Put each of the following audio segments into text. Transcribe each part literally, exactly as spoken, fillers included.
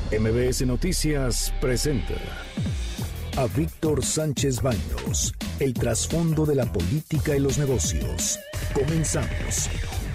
M B S Noticias presenta a Víctor Sánchez Baños, el trasfondo de la política y los negocios. Comenzamos.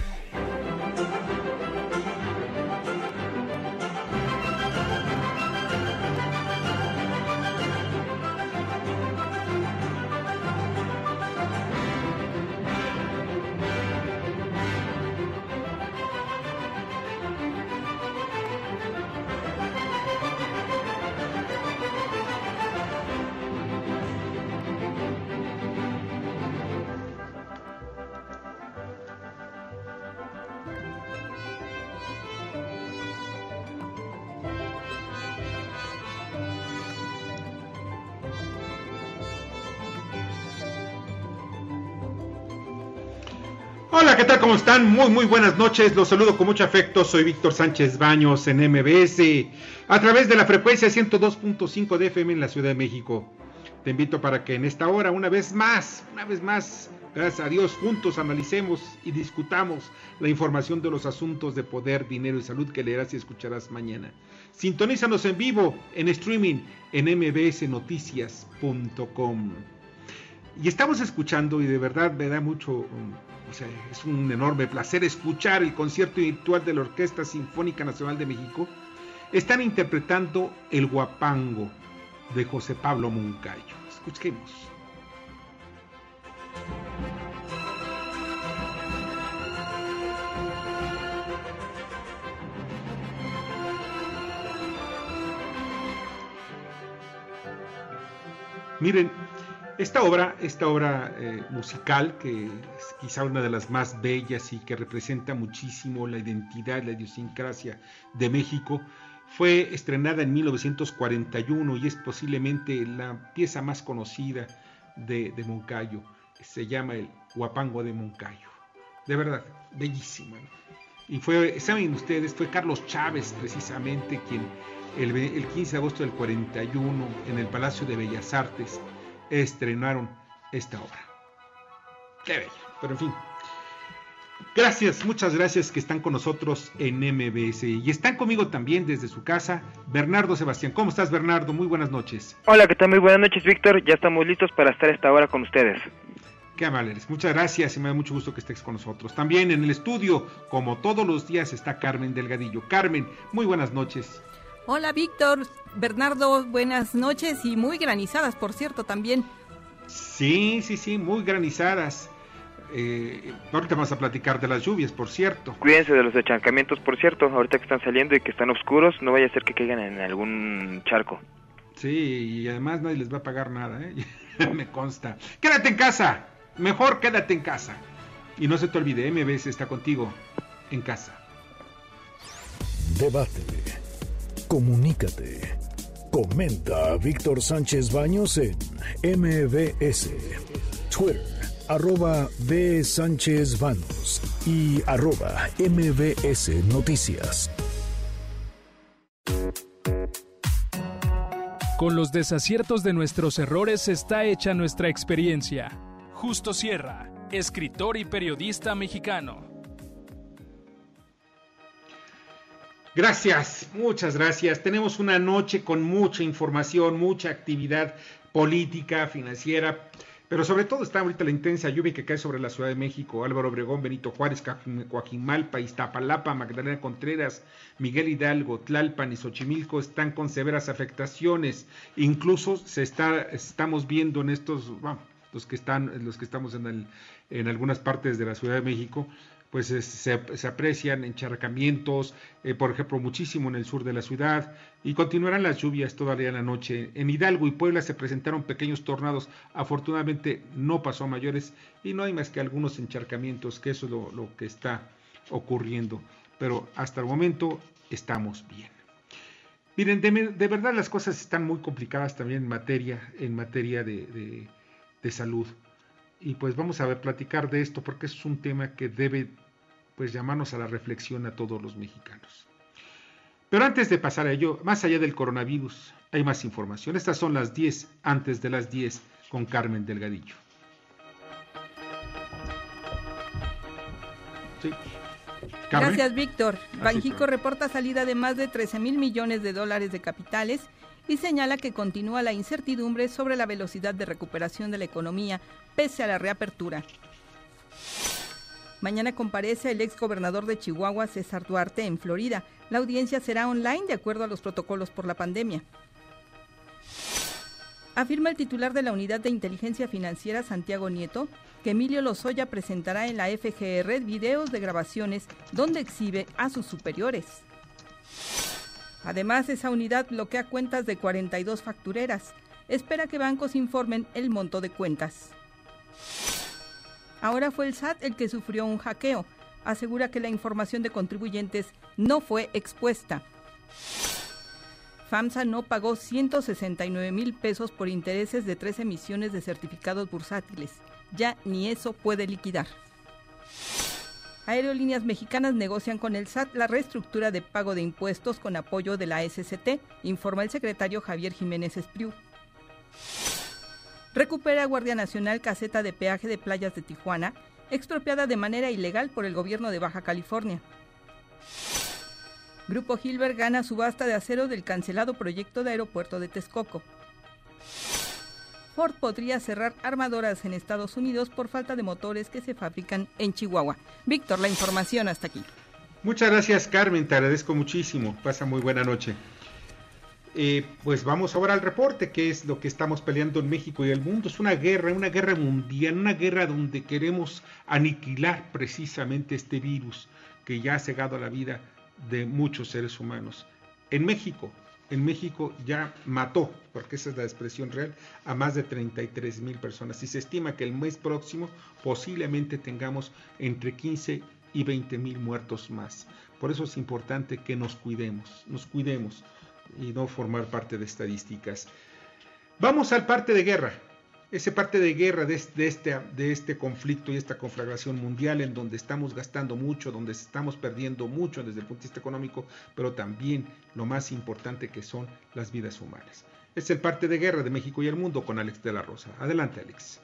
Hola, ¿qué tal? ¿Cómo están? Muy, muy buenas noches. Los saludo con mucho afecto. Soy Víctor Sánchez Baños en M B S, a través de la frecuencia ciento dos punto cinco de F M en la Ciudad de México. Te invito para que en esta hora, una vez más, una vez más, gracias a Dios, juntos analicemos y discutamos la información de los asuntos de poder, dinero y salud que leerás y escucharás mañana. Sintonízanos en vivo, en streaming, en m b s noticias punto com. Y estamos escuchando, y de verdad me da mucho... Um, O sea, es un enorme placer escuchar el concierto virtual de la Orquesta Sinfónica Nacional de México. Están interpretando El Huapango de José Pablo Moncayo. Escuchemos. Miren, Esta obra, esta obra eh, musical, que es quizá una de las más bellas y que representa muchísimo la identidad, la idiosincrasia de México, fue estrenada en mil novecientos cuarenta y uno y es posiblemente la pieza más conocida de, de Moncayo. Se llama El Huapango de Moncayo. De verdad, bellísima, ¿no? Y fue, saben ustedes, fue Carlos Chávez precisamente quien el, el quince de agosto del cuarenta y uno en el Palacio de Bellas Artes estrenaron esta obra. Qué bella, pero en fin. Gracias, muchas gracias que están con nosotros en M B S. Y están conmigo también desde su casa, Bernardo Sebastián. ¿Cómo estás, Bernardo? Muy buenas noches. Hola, ¿qué tal? Muy buenas noches, Víctor. Ya estamos listos para estar a esta hora con ustedes. Qué amable eres. Muchas gracias y me da mucho gusto que estés con nosotros. También en el estudio, como todos los días, está Carmen Delgadillo. Carmen, muy buenas noches. Hola, Víctor, Bernardo, buenas noches y muy granizadas, por cierto, también. Sí, sí, sí, muy granizadas. Eh, ahorita vamos a platicar de las lluvias, por cierto. Cuídense de los encharcamientos, por cierto, ahorita que están saliendo y que están oscuros, no vaya a ser que caigan en algún charco. Sí, y además nadie les va a pagar nada, ¿eh? Me consta. Quédate en casa, mejor quédate en casa. Y no se te olvide, M B S está contigo en casa. Debate. Comunícate. Comenta a Víctor Sánchez Baños en M B S, Twitter, arroba B Sánchez Baños y arroba M B S Noticias. Con los desaciertos de nuestros errores está hecha nuestra experiencia. Justo Sierra, escritor y periodista mexicano. Gracias, muchas gracias. Tenemos una noche con mucha información, mucha actividad política, financiera, pero sobre todo está ahorita la intensa lluvia que cae sobre la Ciudad de México. Álvaro Obregón, Benito Juárez, Coajimalpa, Iztapalapa, Magdalena Contreras, Miguel Hidalgo, Tlalpan y Xochimilco están con severas afectaciones. Incluso se está, estamos viendo en estos, bueno, los que están, los que estamos en, el, en algunas partes de la Ciudad de México, pues se, se aprecian encharcamientos, eh, por ejemplo, muchísimo en el sur de la ciudad, y continuarán las lluvias todavía en la noche. En Hidalgo y Puebla se presentaron pequeños tornados, afortunadamente no pasó a mayores, y no hay más que algunos encharcamientos, que eso es lo, lo que está ocurriendo, pero hasta el momento estamos bien. Miren, de, de verdad las cosas están muy complicadas también en materia, en materia de, de, de salud. Y pues vamos a ver, platicar de esto porque es un tema que debe pues llamarnos a la reflexión a todos los mexicanos. Pero antes de pasar a ello, más allá del coronavirus, hay más información. Estas son las diez antes de las diez con Carmen Delgadillo. Sí. Carmen. Gracias, Víctor. Banjico reporta salida de más de trece mil millones de dólares de capitales y señala que continúa la incertidumbre sobre la velocidad de recuperación de la economía pese a la reapertura. Mañana comparece el exgobernador de Chihuahua, César Duarte, en Florida. La audiencia será online de acuerdo a los protocolos por la pandemia. Afirma el titular de la Unidad de Inteligencia Financiera, Santiago Nieto, que Emilio Lozoya presentará en la F G R videos de grabaciones donde exhibe a sus superiores. Además, esa unidad bloquea cuentas de cuarenta y dos factureras. Espera que bancos informen el monto de cuentas. Ahora fue el S A T el que sufrió un hackeo. Asegura que la información de contribuyentes no fue expuesta. FAMSA no pagó ciento sesenta y nueve mil pesos por intereses de tres emisiones de certificados bursátiles. Ya ni eso puede liquidar. Aerolíneas Mexicanas negocian con el S A T la reestructura de pago de impuestos con apoyo de la S C T, informa el secretario Javier Jiménez Espriu. Recupera Guardia Nacional caseta de peaje de Playas de Tijuana, expropiada de manera ilegal por el gobierno de Baja California. Grupo Hilbert gana subasta de acero del cancelado proyecto de aeropuerto de Texcoco. Ford podría cerrar armadoras en Estados Unidos por falta de motores que se fabrican en Chihuahua. Víctor, la información hasta aquí. Muchas gracias, Carmen, te agradezco muchísimo. Pasa muy buena noche. Eh, pues vamos ahora al reporte, que es lo que estamos peleando en México y el mundo. Es una guerra, una guerra mundial, una guerra donde queremos aniquilar precisamente este virus que ya ha cegado la vida de muchos seres humanos. En México, en México ya mató, porque esa es la expresión real, a más de treinta y tres mil personas. Y se estima que el mes próximo posiblemente tengamos entre quince y veinte mil muertos más. Por eso es importante que nos cuidemos, nos cuidemos y no formar parte de estadísticas. Vamos al parte de guerra, ese parte de guerra de este, de, este, de este conflicto y esta conflagración mundial en donde estamos gastando mucho, donde estamos perdiendo mucho desde el punto de vista económico, pero también lo más importante que son las vidas humanas. Es el parte de guerra de México y el mundo con Alex de la Rosa. Adelante, Alex.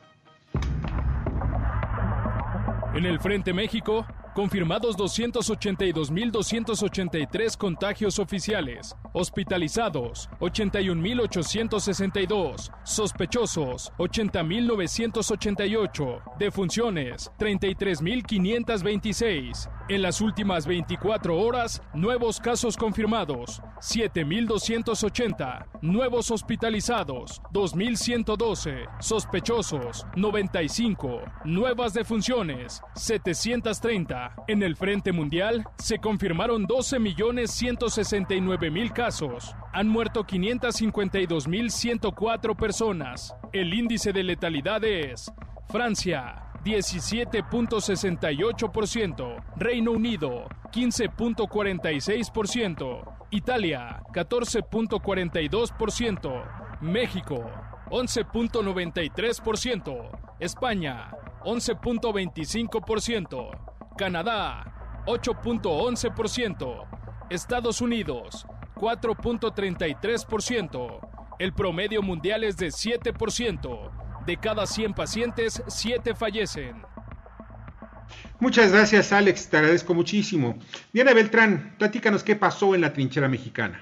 En el Frente México, confirmados doscientos ochenta y dos mil doscientos ochenta y tres contagios oficiales, hospitalizados ochenta y un mil ochocientos sesenta y dos, sospechosos ochenta mil novecientos ochenta y ocho, defunciones treinta y tres mil quinientos veintiséis. En las últimas veinticuatro horas, nuevos casos confirmados, siete mil doscientos ochenta, nuevos hospitalizados, dos mil ciento doce, sospechosos, noventa y cinco, nuevas defunciones, setecientos treinta. En el Frente Mundial, se confirmaron doce millones ciento sesenta y nueve mil casos. Han muerto quinientos cincuenta y dos mil ciento cuatro personas. El índice de letalidad es Francia, diecisiete punto sesenta y ocho por ciento, Reino Unido, quince punto cuarenta y seis por ciento, Italia, catorce punto cuarenta y dos por ciento, México, once punto noventa y tres por ciento, España, once punto veinticinco por ciento, Canadá, ocho punto once por ciento, Estados Unidos, cuatro punto treinta y tres por ciento, el promedio mundial es de siete por ciento. De cada cien pacientes, siete fallecen. Muchas gracias, Alex, te agradezco muchísimo. Diana Beltrán, platícanos qué pasó en la trinchera mexicana.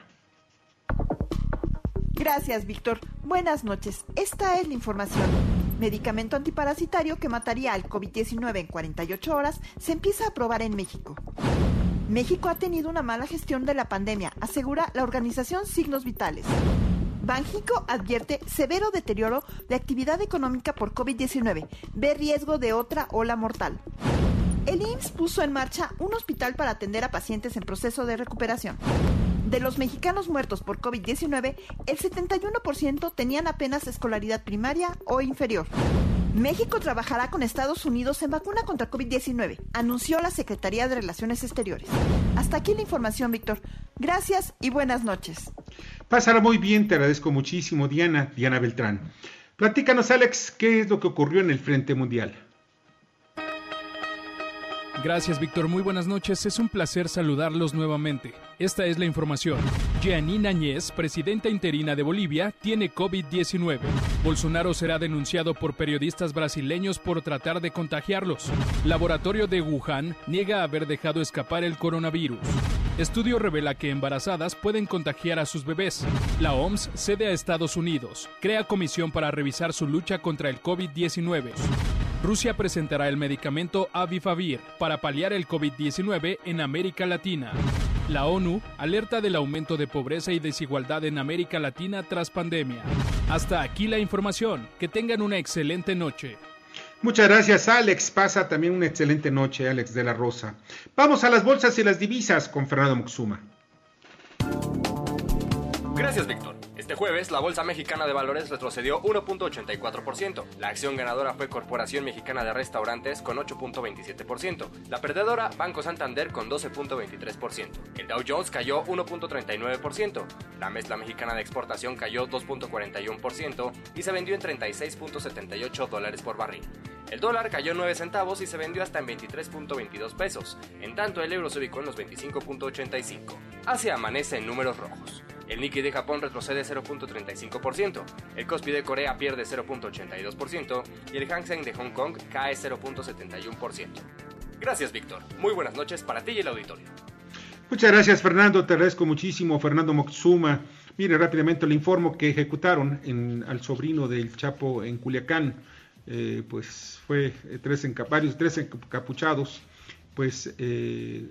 Gracias, Víctor. Buenas noches. Esta es la información. Medicamento antiparasitario que mataría al COVID diecinueve en cuarenta y ocho horas se empieza a probar en México. México ha tenido una mala gestión de la pandemia, asegura la organización Signos Vitales. Banjico advierte severo deterioro de actividad económica por COVID diecinueve. Ve riesgo de otra ola mortal. El I M S S puso en marcha un hospital para atender a pacientes en proceso de recuperación. De los mexicanos muertos por COVID diecinueve, el setenta y uno por ciento tenían apenas escolaridad primaria o inferior. México trabajará con Estados Unidos en vacuna contra COVID diecinueve, anunció la Secretaría de Relaciones Exteriores. Hasta aquí la información, Víctor. Gracias y buenas noches. Pásala muy bien, te agradezco muchísimo, Diana, Diana Beltrán. Platícanos, Alex, ¿qué es lo que ocurrió en el Frente Mundial? Gracias, Víctor. Muy buenas noches. Es un placer saludarlos nuevamente. Esta es la información. Jeanine Áñez, presidenta interina de Bolivia, tiene COVID diecinueve. Bolsonaro será denunciado por periodistas brasileños por tratar de contagiarlos. Laboratorio de Wuhan niega haber dejado escapar el coronavirus. Estudio revela que embarazadas pueden contagiar a sus bebés. La O M S cede a Estados Unidos. Crea comisión para revisar su lucha contra el COVID diecinueve. Rusia presentará el medicamento Avifavir para paliar el COVID diecinueve en América Latina. La ONU alerta del aumento de pobreza y desigualdad en América Latina tras pandemia. Hasta aquí la información. Que tengan una excelente noche. Muchas gracias, Alex. Pasa también una excelente noche, Alex de la Rosa. Vamos a las bolsas y las divisas con Fernando Moctezuma. Gracias, Víctor. Este jueves, la Bolsa Mexicana de Valores retrocedió uno punto ochenta y cuatro por ciento. La acción ganadora fue Corporación Mexicana de Restaurantes con ocho punto veintisiete por ciento. La perdedora, Banco Santander con doce punto veintitrés por ciento. El Dow Jones cayó uno punto treinta y nueve por ciento. La Mezcla Mexicana de Exportación cayó dos punto cuarenta y uno por ciento y se vendió en treinta y seis punto setenta y ocho dólares por barril. El dólar cayó nueve centavos y se vendió hasta en veintitrés punto veintidós pesos. En tanto, el euro se ubicó en los veinticinco punto ochenta y cinco. Asia amanece en números rojos. El Nikkei de Japón retrocede cero punto treinta y cinco por ciento, el Kospi de Corea pierde cero punto ochenta y dos por ciento y el Hang Seng de Hong Kong cae cero punto setenta y uno por ciento. Gracias, Víctor. Muy buenas noches para ti y el auditorio. Muchas gracias, Fernando. Te agradezco muchísimo, Fernando Moctezuma. Mire, rápidamente le informo que ejecutaron en, al sobrino del Chapo en Culiacán. Eh, pues fue eh, tres encaparios, tres encapuchados, pues... Eh,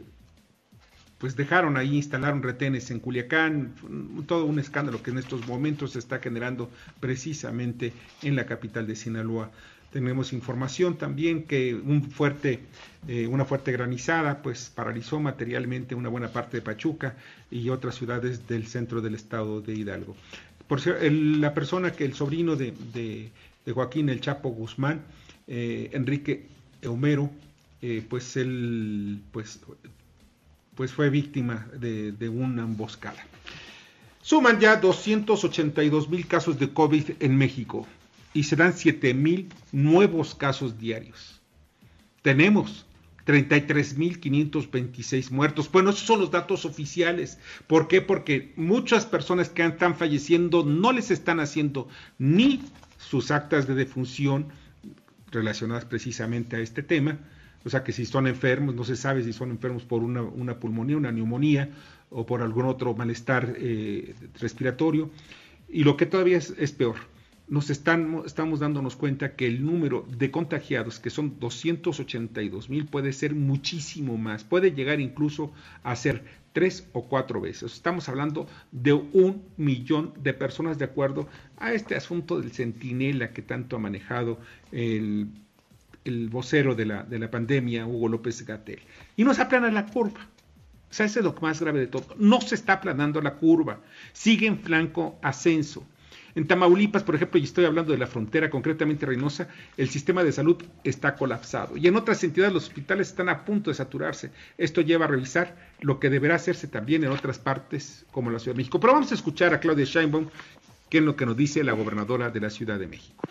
pues dejaron ahí, instalaron retenes en Culiacán, todo un escándalo que en estos momentos se está generando precisamente en la capital de Sinaloa. Tenemos información también que un fuerte, eh, una fuerte granizada pues paralizó materialmente una buena parte de Pachuca y otras ciudades del centro del estado de Hidalgo. Por cierto, el, la persona que el sobrino de, de, de Joaquín El Chapo Guzmán, eh, Enrique Homero, eh, pues él pues pues fue víctima de, de una emboscada. Suman ya doscientos ochenta y dos mil casos de COVID en México y serán siete mil nuevos casos diarios. Tenemos treinta y tres mil quinientos veintiséis muertos. Bueno, esos son los datos oficiales. ¿Por qué? Porque muchas personas que están falleciendo no les están haciendo ni sus actas de defunción relacionadas precisamente a este tema. O sea que si son enfermos, no se sabe si son enfermos por una, una pulmonía, una neumonía o por algún otro malestar eh, respiratorio. Y lo que todavía es, es peor, nos están, estamos dándonos cuenta que el número de contagiados, que son doscientos ochenta y dos mil, puede ser muchísimo más, puede llegar incluso a ser tres o cuatro veces. Estamos hablando de un millón de personas de acuerdo a este asunto del centinela que tanto ha manejado el el vocero de la, de la pandemia, Hugo López-Gatell. Y no se aplana la curva. O sea, ese es lo más grave de todo. No se está aplanando la curva. Sigue en flanco ascenso. En Tamaulipas, por ejemplo, y estoy hablando de la frontera, concretamente Reynosa, el sistema de salud está colapsado. Y en otras entidades los hospitales están a punto de saturarse. Esto lleva a revisar lo que deberá hacerse también en otras partes, como la Ciudad de México. Pero vamos a escuchar a Claudia Sheinbaum, que es lo que nos dice la gobernadora de la Ciudad de México.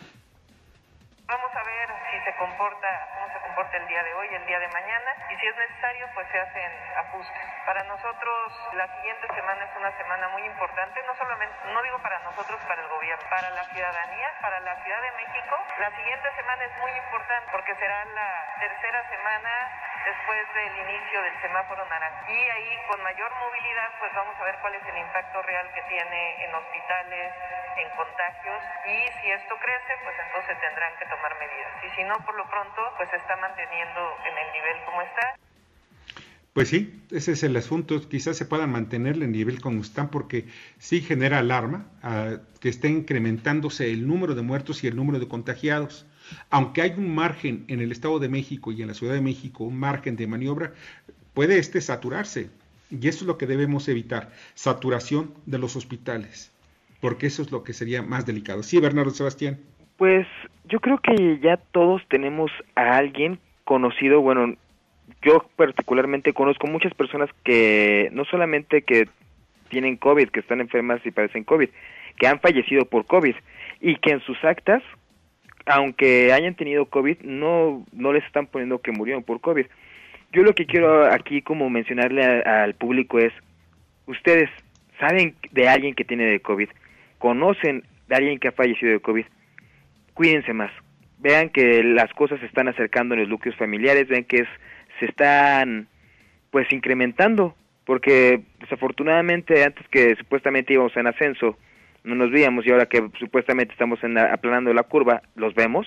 El día de hoy, el día de mañana, y si es necesario, pues se hacen ajustes. Para nosotros, la siguiente semana es una semana muy importante, no solamente, no digo para nosotros, para el gobierno, para la ciudadanía, para la Ciudad de México. La siguiente semana es muy importante porque será la tercera semana después del inicio del semáforo naranja. Y ahí, con mayor movilidad, pues vamos a ver cuál es el impacto real que tiene en hospitales, en contagios, y si esto crece, pues entonces tendrán que tomar medidas. Y si no, por lo pronto, pues se está manteniendo en el nivel como está. Pues sí, ese es el asunto. Quizás se puedan mantener el nivel como están porque sí genera alarma uh, que esté incrementándose el número de muertos y el número de contagiados. Aunque hay un margen en el Estado de México y en la Ciudad de México, un margen de maniobra, puede este saturarse. Y eso es lo que debemos evitar, saturación de los hospitales, porque eso es lo que sería más delicado. Sí, Bernardo Sebastián. Pues yo creo que ya todos tenemos a alguien conocido, bueno, yo particularmente conozco muchas personas que no solamente que tienen COVID, que están enfermas y padecen COVID, que han fallecido por COVID y que en sus actas, aunque hayan tenido COVID, no, no les están poniendo que murieron por COVID. Yo lo que quiero aquí como mencionarle a, al público es, ustedes saben de alguien que tiene de COVID, conocen de alguien que ha fallecido de COVID, cuídense más. Vean que las cosas se están acercando en los núcleos familiares, vean que es, se están pues incrementando, porque desafortunadamente antes que supuestamente íbamos en ascenso, no nos veíamos, y ahora que supuestamente estamos en la, aplanando la curva, ¿los vemos?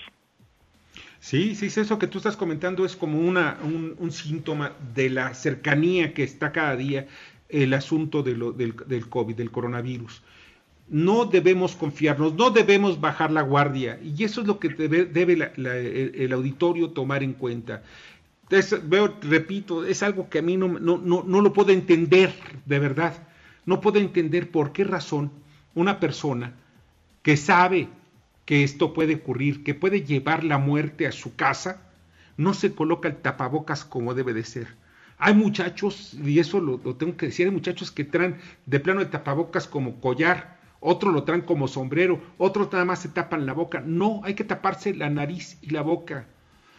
Sí, sí, eso que tú estás comentando es como una, un, un síntoma de la cercanía que está cada día el asunto de lo, del, del COVID, del coronavirus. No debemos confiarnos, no debemos bajar la guardia, y eso es lo que debe, debe la, la, el, el auditorio tomar en cuenta. Es, veo, repito, es algo que a mí no, no, no, no lo puedo entender, de verdad. No puedo entender por qué razón una persona que sabe que esto puede ocurrir, que puede llevar la muerte a su casa, no se coloca el tapabocas como debe de ser. Hay muchachos, y eso lo, lo tengo que decir, hay muchachos que traen de plano el tapabocas como collar, otros lo traen como sombrero, otros nada más se tapan la boca. No, hay que taparse la nariz y la boca.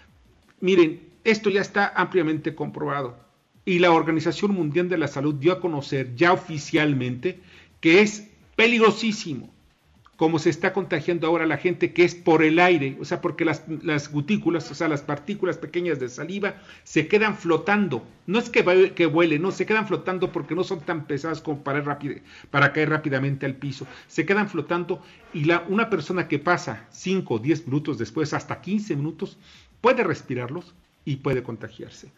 Miren, esto ya está ampliamente comprobado, y la Organización Mundial de la Salud dio a conocer ya oficialmente que es peligrosísimo como se está contagiando ahora la gente, que es por el aire, o sea, porque las, las gotículas, o sea, las partículas pequeñas de saliva se quedan flotando. No es que, que vuelen, no, se quedan flotando porque no son tan pesadas como para, rápido, para caer rápidamente al piso. Se quedan flotando, y la, una persona que pasa cinco o diez minutos después, hasta quince minutos, puede respirarlos y puede contagiarse.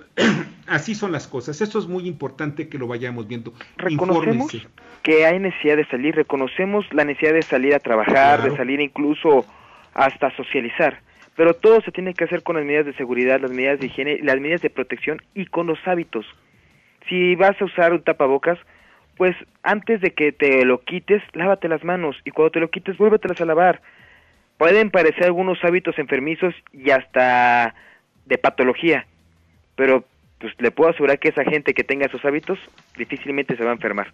Así son las cosas. Esto es muy importante que lo vayamos viendo. Reconocemos Infórmense. Que hay necesidad de salir, reconocemos la necesidad de salir a trabajar, claro, de salir incluso hasta socializar, pero todo se tiene que hacer con las medidas de seguridad, las medidas de higiene, las medidas de protección y con los hábitos. Si vas a usar un tapabocas, pues antes de que te lo quites, lávate las manos, y cuando te lo quites, vuélvetelas a lavar. Pueden parecer algunos hábitos enfermizos y hasta de patología, pero pues le puedo asegurar que esa gente que tenga esos hábitos difícilmente se va a enfermar.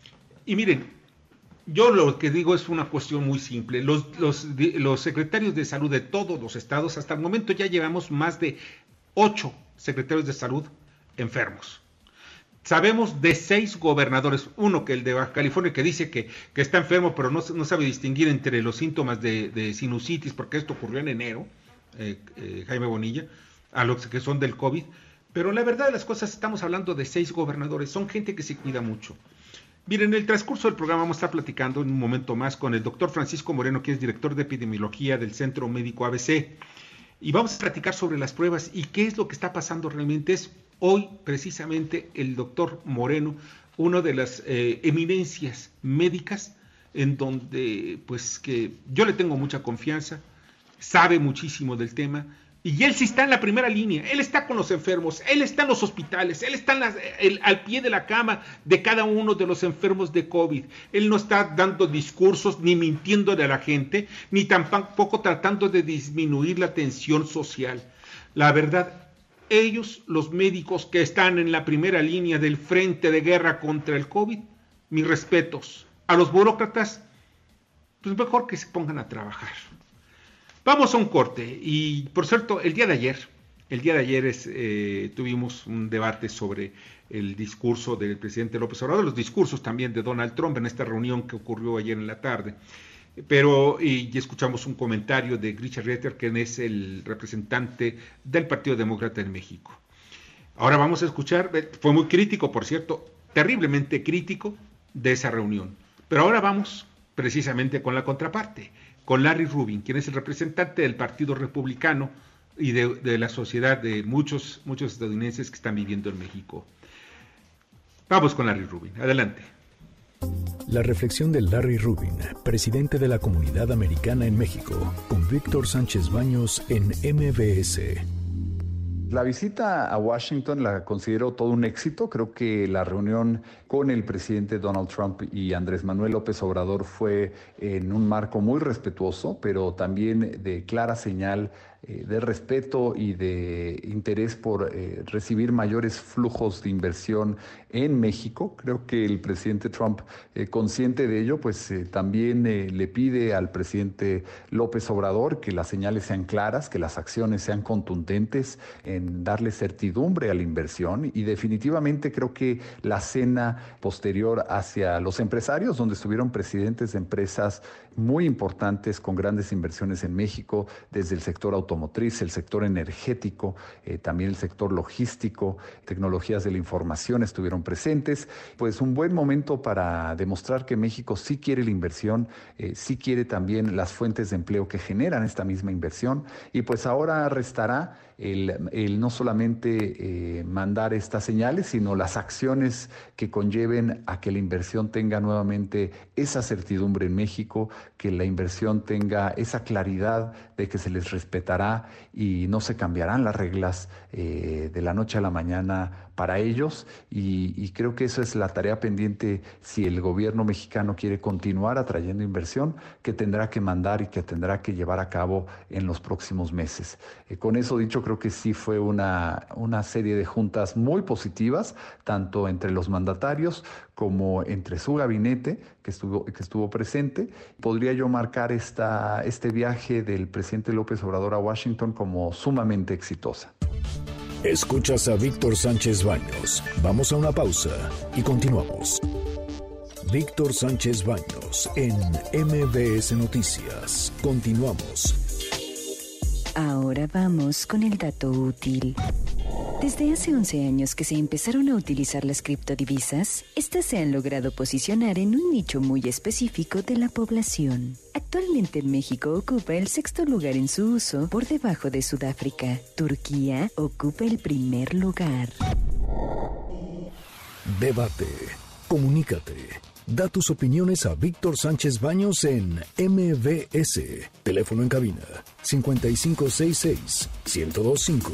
Y miren, yo lo que digo es una cuestión muy simple. Los, los, los secretarios de salud de todos los estados, hasta el momento ya llevamos más de ocho secretarios de salud enfermos. Sabemos de seis gobernadores, uno que el de Baja California, que dice que, que está enfermo, pero no, no sabe distinguir entre los síntomas de, de sinusitis, porque esto ocurrió en enero, eh, eh, Jaime Bonilla, a los que son del COVID. Pero la verdad de las cosas, estamos hablando de seis gobernadores, son gente que se cuida mucho. Miren, en el transcurso del programa vamos a estar platicando en un momento más con el doctor Francisco Moreno, que es director de epidemiología del Centro Médico A B C, y vamos a platicar sobre las pruebas y qué es lo que está pasando realmente. Es hoy precisamente el doctor Moreno, una de las eh, eminencias médicas, en donde pues que yo le tengo mucha confianza, sabe muchísimo del tema. Y él sí está en la primera línea, él está con los enfermos, él está en los hospitales, él está en la, el, al pie de la cama de cada uno de los enfermos de COVID. Él no está dando discursos ni mintiéndole a la gente, ni tampoco tratando de disminuir la tensión social. La verdad, ellos, los médicos que están en la primera línea del frente de guerra contra el COVID, mis respetos. A los burócratas, pues mejor que se pongan a trabajar. Vamos a un corte, y por cierto, el día de ayer, el día de ayer es, eh, tuvimos un debate sobre el discurso del presidente López Obrador, los discursos también de Donald Trump en esta reunión que ocurrió ayer en la tarde, pero y, y escuchamos un comentario de Grisha Rieter, quien es el representante del Partido Demócrata en México. Ahora vamos a escuchar, fue muy crítico, por cierto, terriblemente crítico de esa reunión, pero ahora vamos precisamente con la contraparte, con Larry Rubin, quien es el representante del Partido Republicano y de, de la sociedad de muchos, muchos estadounidenses que están viviendo en México. Vamos con Larry Rubin, adelante. La reflexión de Larry Rubin, presidente de la Comunidad Americana en México, con Víctor Sánchez Baños en M B S. La visita a Washington la considero todo un éxito. Creo que la reunión con el presidente Donald Trump y Andrés Manuel López Obrador fue en un marco muy respetuoso, pero también de clara señal eh, de respeto y de interés por eh, recibir mayores flujos de inversión en México. Creo que el presidente Trump, eh, consciente de ello, pues eh, también eh, le pide al presidente López Obrador que las señales sean claras, que las acciones sean contundentes en darle certidumbre a la inversión, y definitivamente creo que la cena posterior hacia los empresarios, donde estuvieron presidentes de empresas muy importantes con grandes inversiones en México, desde el sector automotriz, el sector energético, eh, también el sector logístico, tecnologías de la información estuvieron presentes. Pues un buen momento para demostrar que México sí quiere la inversión, eh, sí quiere también las fuentes de empleo que generan esta misma inversión, y pues ahora restará el, el no solamente eh, mandar estas señales, sino las acciones que conlleven a que la inversión tenga nuevamente esa certidumbre en México, que la inversión tenga esa claridad de que se les respetará y no se cambiarán las reglas eh, de la noche a la mañana para ellos, y, y creo que esa es la tarea pendiente si el gobierno mexicano quiere continuar atrayendo inversión, que tendrá que mandar y que tendrá que llevar a cabo en los próximos meses. Eh, con eso dicho, creo que sí fue una, una serie de juntas muy positivas, tanto entre los mandatarios como entre su gabinete, que estuvo, que estuvo presente. Podría yo marcar esta, este viaje del presidente López Obrador a Washington como sumamente exitosa. Escuchas a Víctor Sánchez Baños. Vamos a una pausa y continuamos. Víctor Sánchez Baños en M B S Noticias. Continuamos. Ahora vamos con el dato útil. Desde hace once años que se empezaron a utilizar las criptodivisas, estas se han logrado posicionar en un nicho muy específico de la población. Actualmente México ocupa el sexto lugar en su uso, por debajo de Sudáfrica. Turquía ocupa el primer lugar. Debate. Comunícate. Da tus opiniones a Víctor Sánchez Baños en M B S. Teléfono en cabina cincuenta y cinco sesenta y seis, ciento veinticinco.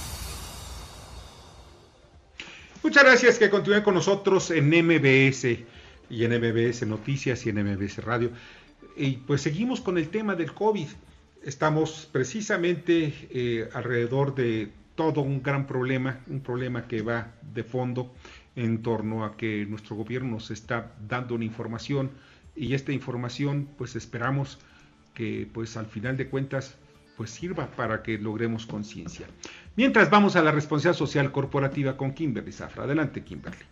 Muchas gracias que continúen con nosotros en M B S y en M B S Noticias y en M B S Radio. Y pues seguimos con el tema del COVID. Estamos precisamente eh, alrededor de todo un gran problema, un problema que va de fondo en torno a que nuestro gobierno nos está dando una información, y esta información pues esperamos que pues al final de cuentas pues sirva para que logremos conciencia. Mientras, vamos a la responsabilidad social corporativa con Kimberly Zafra. Adelante, Kimberly.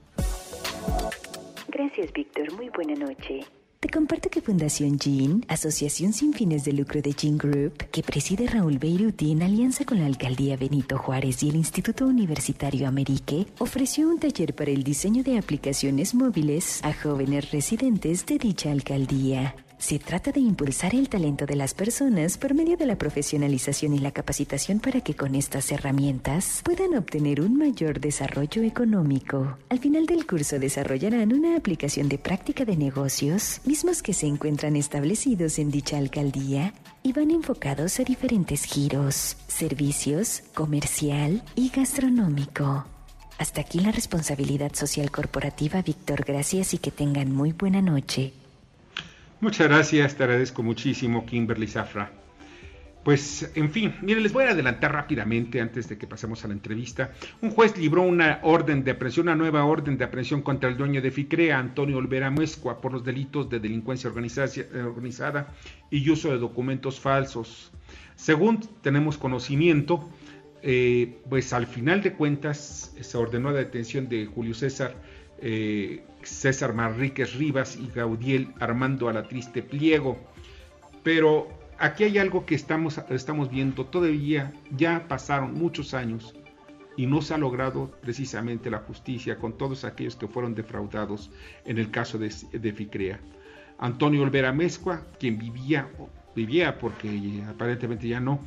Gracias, Víctor. Muy buena noche. Te comparto que Fundación Gin, asociación sin fines de lucro de Gin Group, que preside Raúl Beiruti en alianza con la Alcaldía Benito Juárez y el Instituto Universitario Amerique, ofreció un taller para el diseño de aplicaciones móviles a jóvenes residentes de dicha alcaldía. Se trata de impulsar el talento de las personas por medio de la profesionalización y la capacitación para que con estas herramientas puedan obtener un mayor desarrollo económico. Al final del curso desarrollarán una aplicación de práctica de negocios, mismos que se encuentran establecidos en dicha alcaldía y van enfocados a diferentes giros: servicios, comercial y gastronómico. Hasta aquí la responsabilidad social corporativa, Víctor. Gracias y que tengan muy buena noche. Muchas gracias, te agradezco muchísimo, Kimberly Zafra. Pues, en fin, miren, les voy a adelantar rápidamente antes de que pasemos a la entrevista. Un juez libró una orden de aprehensión, una nueva orden de aprehensión contra el dueño de FICREA, Antonio Olvera Mezcua, por los delitos de delincuencia organizada y uso de documentos falsos. Según tenemos conocimiento, eh, pues al final de cuentas se ordenó la detención de Julio César eh, César Manríquez Rivas y Gaudiel Armando Alatriste Pliego. Pero aquí hay algo que estamos, estamos viendo todavía. Ya pasaron muchos años y no se ha logrado precisamente la justicia con todos aquellos que fueron defraudados en el caso de, de FICREA. Antonio Olvera Mezcua, quien vivía, vivía porque aparentemente ya no,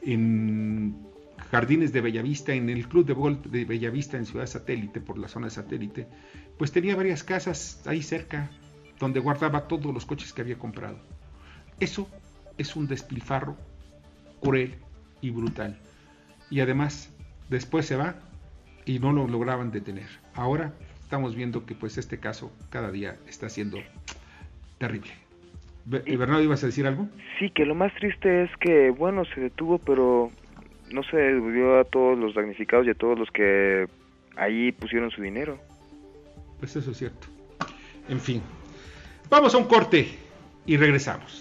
en Jardines de Bellavista, en el Club de Golf de Bellavista en Ciudad Satélite, por la zona de Satélite, pues tenía varias casas ahí cerca donde guardaba todos los coches que había comprado. Eso es un despilfarro cruel y brutal. Y además, después se va y no lo lograban detener. Ahora estamos viendo que pues este caso cada día está siendo terrible. ¿Y Bernardo, ibas a decir algo? Sí, que lo más triste es que, bueno, se detuvo, pero no se devolvió a todos los damnificados y a todos los que ahí pusieron su dinero. Pues eso es cierto. En fin, vamos a un corte y regresamos.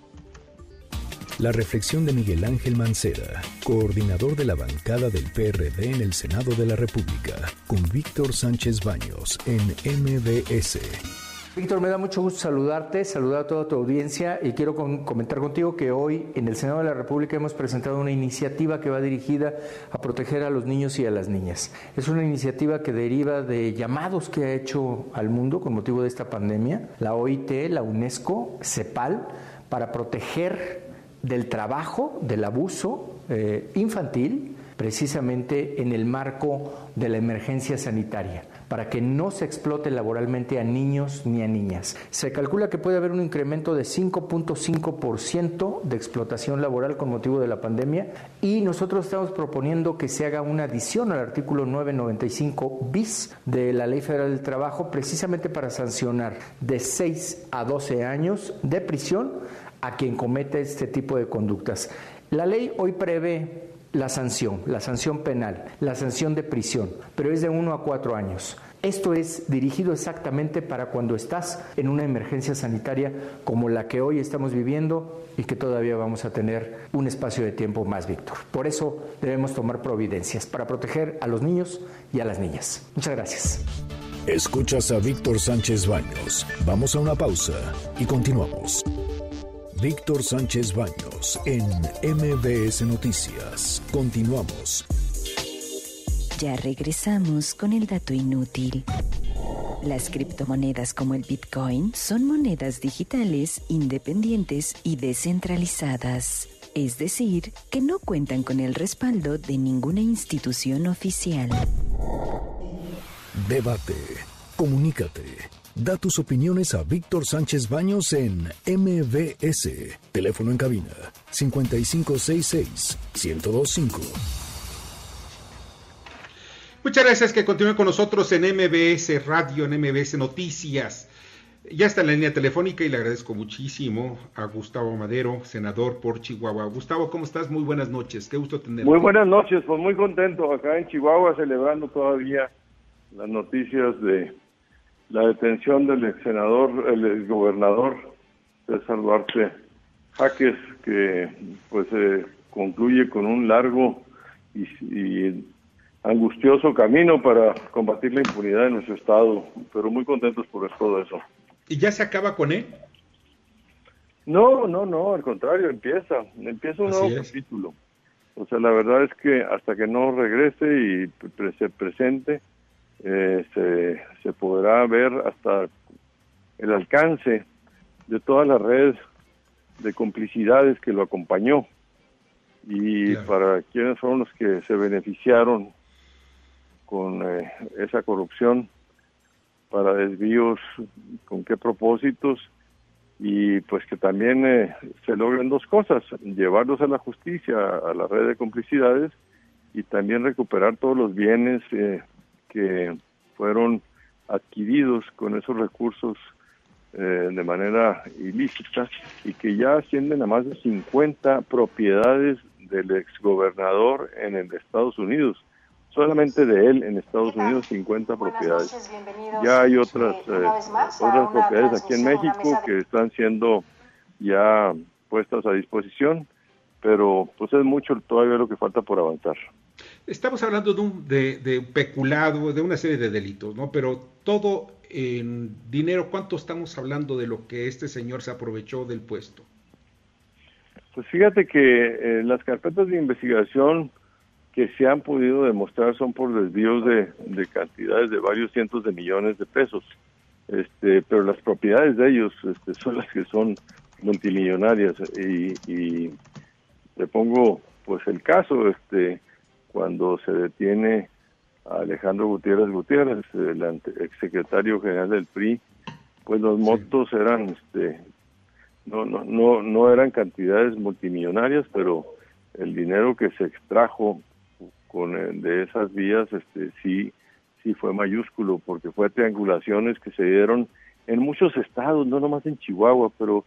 La reflexión de Miguel Ángel Mancera, coordinador de la bancada del P R D en el Senado de la República, con Víctor Sánchez Baños en M B S. Víctor, me da mucho gusto saludarte, saludar a toda tu audiencia y quiero con, comentar contigo que hoy en el Senado de la República hemos presentado una iniciativa que va dirigida a proteger a los niños y a las niñas. Es una iniciativa que deriva de llamados que ha hecho al mundo con motivo de esta pandemia, la O I T, la UNESCO, CEPAL, para proteger del trabajo, del abuso eh, infantil, precisamente en el marco de la emergencia sanitaria, para que no se explote laboralmente a niños ni a niñas. Se calcula que puede haber un incremento de cinco punto cinco por ciento de explotación laboral con motivo de la pandemia y nosotros estamos proponiendo que se haga una adición al artículo novecientos noventa y cinco bis de la Ley Federal del Trabajo, precisamente para sancionar de seis a doce años de prisión a quien comete este tipo de conductas. La ley hoy prevé la sanción, la sanción penal, la sanción de prisión, pero es de uno a cuatro años. Esto es dirigido exactamente para cuando estás en una emergencia sanitaria como la que hoy estamos viviendo y que todavía vamos a tener un espacio de tiempo más, Víctor. Por eso debemos tomar providencias para proteger a los niños y a las niñas. Muchas gracias. Escuchas a Víctor Sánchez Baños. Vamos a una pausa y continuamos. Víctor Sánchez Baños en M B S Noticias. Continuamos. Ya regresamos con el dato inútil. Las criptomonedas como el Bitcoin son monedas digitales, independientes y descentralizadas. Es decir, que no cuentan con el respaldo de ninguna institución oficial. Debate. Comunícate. Da tus opiniones a Víctor Sánchez Baños en M B S. Teléfono en cabina cincuenta y cinco sesenta y seis, ciento veinticinco. Muchas gracias que continúen con nosotros en M B S Radio, en M B S Noticias. Ya está en la línea telefónica y le agradezco muchísimo a Gustavo Madero, senador por Chihuahua. Gustavo, ¿cómo estás? Muy buenas noches, qué gusto tenerte. Muy buenas noches, pues muy contento acá en Chihuahua celebrando todavía las noticias de la detención del ex senador, el ex gobernador César Duarte Jaques, que pues eh, concluye con un largo y, y angustioso camino para combatir la impunidad en nuestro estado, pero muy contentos por todo eso. ¿Y ya se acaba con él? No, no, no, al contrario, empieza, empieza un Así nuevo es. capítulo. O sea, la verdad es que hasta que no regrese y pre- se presente, eh, se, se podrá ver hasta el alcance de toda la red de complicidades que lo acompañó y claro, para quienes fueron los que se beneficiaron con eh, esa corrupción, para desvíos, con qué propósitos, y pues que también eh, se logren dos cosas: llevarlos a la justicia, a la red de complicidades, y también recuperar todos los bienes eh, que fueron adquiridos con esos recursos eh, de manera ilícita y que ya ascienden a más de cincuenta propiedades del exgobernador en el Estados Unidos. Solamente de él en Estados Unidos cincuenta propiedades. Ya hay otras eh, otras propiedades aquí en México que están siendo ya puestas a disposición, pero pues es mucho todavía lo que falta por avanzar. Estamos hablando de un de, de peculado, de una serie de delitos, ¿no? Pero todo en dinero. ¿Cuánto estamos hablando de lo que este señor se aprovechó del puesto? Pues fíjate que eh, las carpetas de investigación que se han podido demostrar son por desvíos de, de cantidades de varios cientos de millones de pesos, este, pero las propiedades de ellos este, son las que son multimillonarias. Y, y te pongo pues el caso, este, cuando se detiene a Alejandro Gutiérrez Gutiérrez, el ante, exsecretario general del P R I, pues los montos sí. eran, este, no, no, no, no eran cantidades multimillonarias, pero el dinero que se extrajo con el de esas vías este sí sí fue mayúsculo, porque fue triangulaciones que se dieron en muchos estados, no nomás en Chihuahua, pero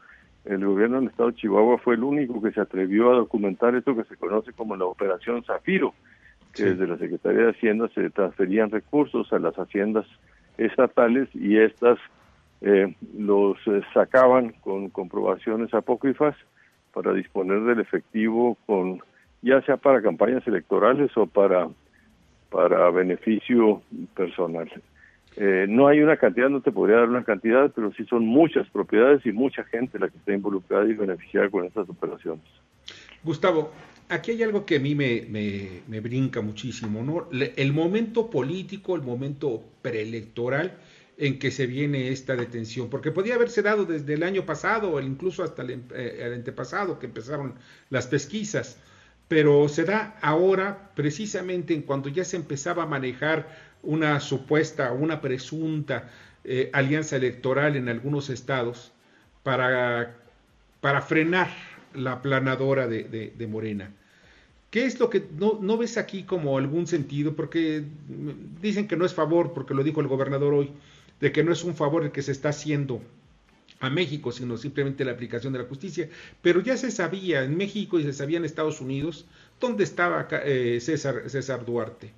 el gobierno del estado de Chihuahua fue el único que se atrevió a documentar esto que se conoce como la Operación Zafiro, que sí. Desde la Secretaría de Hacienda se transferían recursos a las haciendas estatales y estas eh, los eh, sacaban con comprobaciones apócrifas para disponer del efectivo, con ya sea para campañas electorales o para, para beneficio personal. Eh, no hay una cantidad, no te podría dar una cantidad, pero sí son muchas propiedades y mucha gente la que está involucrada y beneficiada con estas operaciones. Gustavo, aquí hay algo que a mí me, me, me brinca muchísimo, ¿no? El momento político, el momento preelectoral en que se viene esta detención, porque podía haberse dado desde el año pasado o incluso hasta el, eh, el antepasado que empezaron las pesquisas, pero se da ahora precisamente en cuando ya se empezaba a manejar una supuesta, una presunta eh, alianza electoral en algunos estados para, para frenar la aplanadora de, de, de Morena. ¿Qué es lo que no, no ves aquí como algún sentido? Porque dicen que no es favor, porque lo dijo el gobernador hoy, de que no es un favor el que se está haciendo a México, sino simplemente la aplicación de la justicia. Pero ya se sabía en México y se sabía en Estados Unidos dónde estaba eh, César, César Duarte.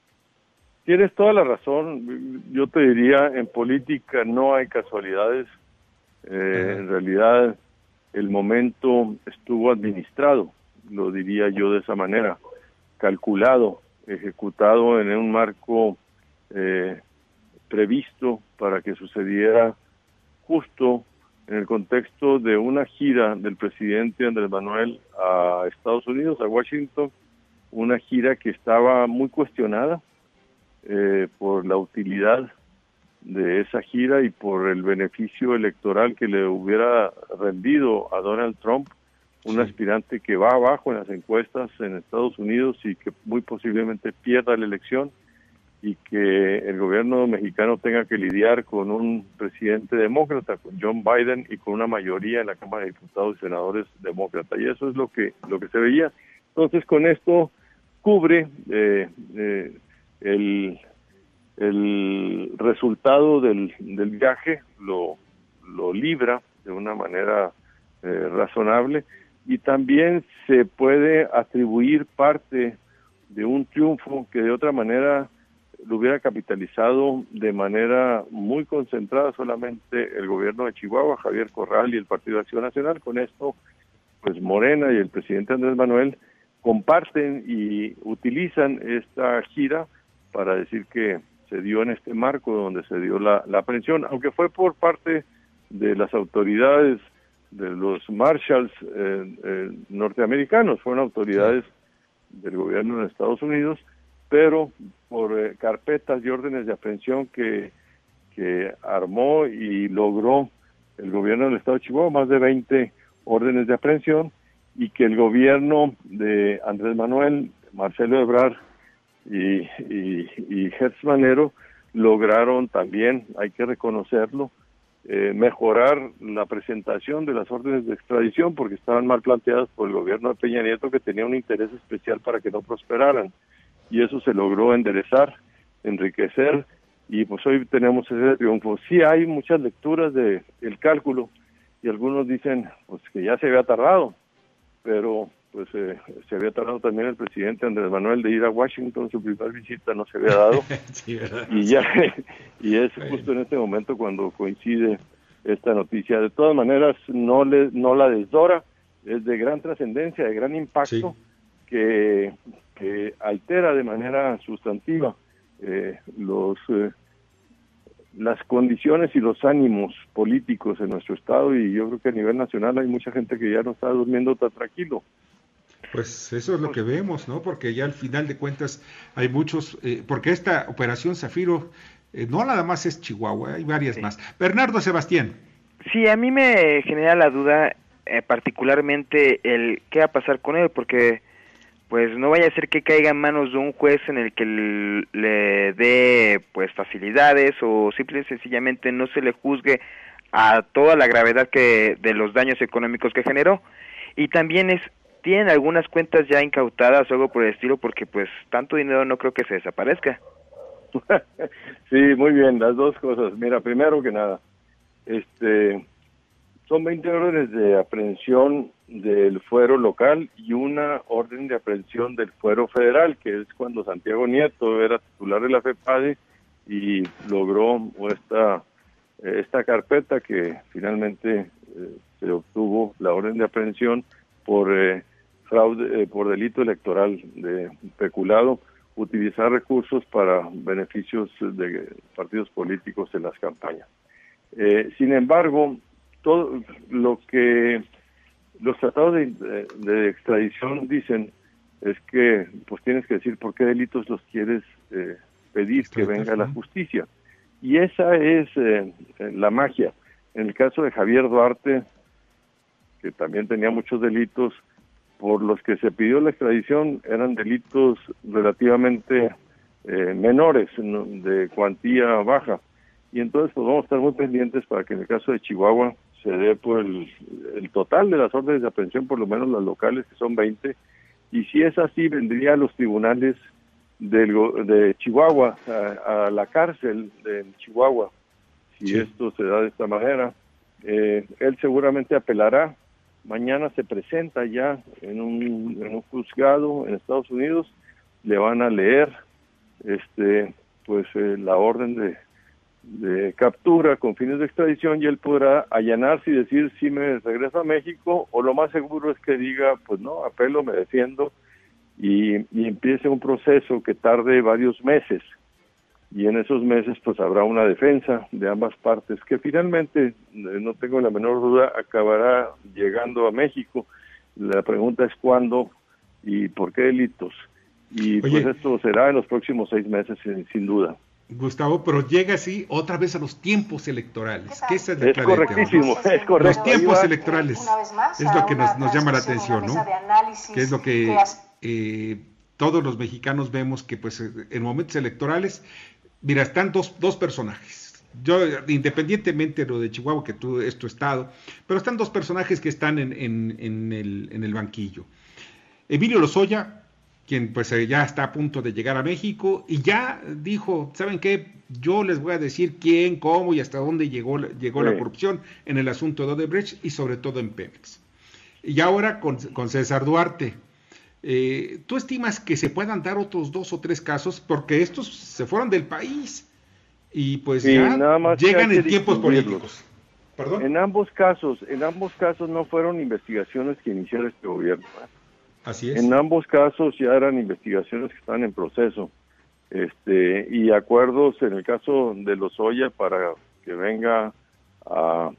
Tienes toda la razón. Yo te diría, en política no hay casualidades. Eh, en realidad, el momento estuvo administrado, lo diría yo de esa manera, calculado, ejecutado en un marco eh, previsto para que sucediera justo en el contexto de una gira del presidente Andrés Manuel a Estados Unidos, a Washington, una gira que estaba muy cuestionada eh, por la utilidad de esa gira y por el beneficio electoral que le hubiera rendido a Donald Trump, un sí. aspirante que va abajo en las encuestas en Estados Unidos y que muy posiblemente pierda la elección, y que el gobierno mexicano tenga que lidiar con un presidente demócrata, con John Biden, y con una mayoría en la Cámara de Diputados y Senadores demócrata, y eso es lo que lo que se veía. Entonces, con esto cubre eh, eh, el el resultado del, del viaje, lo, lo libra de una manera eh, razonable, y también se puede atribuir parte de un triunfo que de otra manera lo hubiera capitalizado de manera muy concentrada solamente el gobierno de Chihuahua, Javier Corral y el Partido de Acción Nacional. Con esto, pues Morena y el presidente Andrés Manuel comparten y utilizan esta gira para decir que se dio en este marco donde se dio la, la aprehensión, aunque fue por parte de las autoridades, de los marshals eh, eh, norteamericanos, fueron autoridades del gobierno de Estados Unidos, pero por eh, carpetas y órdenes de aprehensión que, que armó y logró el gobierno del estado de Chihuahua, más de veinte órdenes de aprehensión, y que el gobierno de Andrés Manuel, Marcelo Ebrard y, y, y Gertz Manero lograron también, hay que reconocerlo, eh, mejorar la presentación de las órdenes de extradición, porque estaban mal planteadas por el gobierno de Peña Nieto, que tenía un interés especial para que no prosperaran, y eso se logró enderezar, enriquecer, y pues hoy tenemos ese triunfo. Sí hay muchas lecturas de el cálculo, y algunos dicen pues que ya se había tardado, pero pues eh, se había tardado también el presidente Andrés Manuel de ir a Washington, su primera visita no se había dado, sí, y ya y es justo en este momento cuando coincide esta noticia. De todas maneras, no le no la desdora, es de gran trascendencia, de gran impacto, sí. que, que altera de manera sustantiva eh, los eh, las condiciones y los ánimos políticos en nuestro estado, y yo creo que a nivel nacional hay mucha gente que ya no está durmiendo tan tranquilo. Pues eso es lo que vemos, ¿no? Porque ya al final de cuentas hay muchos, eh, porque esta operación Zafiro eh, no nada más es Chihuahua, hay varias sí. más. Bernardo Sebastián. Sí, a mí me genera la duda eh, particularmente el qué va a pasar con él, porque pues no vaya a ser que caiga en manos de un juez en el que le dé pues facilidades, o simple y sencillamente no se le juzgue a toda la gravedad que de los daños económicos que generó. Y también es tienen algunas cuentas ya incautadas o algo por el estilo, porque pues tanto dinero no creo que se desaparezca. Sí, muy bien, las dos cosas. Mira, primero que nada, este Son veinte órdenes de aprehensión del fuero local y una orden de aprehensión del fuero federal, que es cuando Santiago Nieto era titular de la FEPADE y logró esta, esta carpeta que finalmente eh, se obtuvo la orden de aprehensión por eh, fraude, eh, por delito electoral de peculado, utilizar recursos para beneficios de partidos políticos en las campañas. Eh, sin embargo, todo lo que los tratados de, de, de extradición dicen es que pues tienes que decir por qué delitos los quieres eh, pedir que venga la justicia. Y esa es eh, la magia. En el caso de Javier Duarte, que también tenía muchos delitos, por los que se pidió la extradición eran delitos relativamente eh, menores, ¿no? De cuantía baja. Y entonces pues vamos a estar muy pendientes para que en el caso de Chihuahua se dé por el, el total de las órdenes de aprehensión, por lo menos las locales, que son veinte, y si es así, vendría a los tribunales del, de Chihuahua, a, a la cárcel de Chihuahua, si sí. Esto se da de esta manera. Eh, él seguramente apelará, mañana se presenta ya en un, en un juzgado en Estados Unidos, le van a leer este pues eh, la orden de, de captura con fines de extradición y él podrá allanarse y decir si me regreso a México, o lo más seguro es que diga pues no, apelo, me defiendo y, y empiece un proceso que tarde varios meses, y en esos meses pues habrá una defensa de ambas partes que finalmente, no tengo la menor duda, acabará llegando a México. La pregunta es cuándo y por qué delitos, y Oye, pues esto será en los próximos seis meses sin, sin duda. Gustavo, pero llega así otra vez a los tiempos electorales. ¿Qué es, es correctísimo, es correcto. Los tiempos electorales es lo que nos, nos llama la atención, ¿no? Que es lo que eh, todos los mexicanos vemos, que pues en momentos electorales, mira, están dos, dos personajes. Yo, independientemente de lo de Chihuahua, que tú es tu estado, pero están dos personajes que están en, en, en, el, en el banquillo. Emilio Lozoya, quien pues ya está a punto de llegar a México, y ya dijo, ¿saben qué? Yo les voy a decir quién, cómo y hasta dónde llegó, llegó sí. la corrupción en el asunto de Odebrecht y sobre todo en Pemex. Y ahora con, con César Duarte. Eh, ¿Tú estimas que se puedan dar otros dos o tres casos? Porque estos se fueron del país y pues sí, ya nada más llegan en tiempos políticos. ¿Perdón? En ambos casos, en ambos casos no fueron investigaciones que inició este gobierno, ¿eh? Así es. En ambos casos ya eran investigaciones que están en proceso, este, y acuerdos en el caso de Lozoya para que venga a,